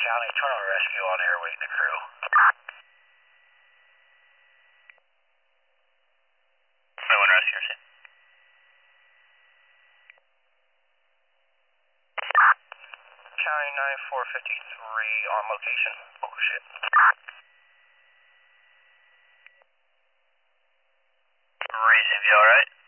County, turn on rescue on air, waiting the crew. No one rescues you. County 9453 on location. Oh shit. Reese, you alright?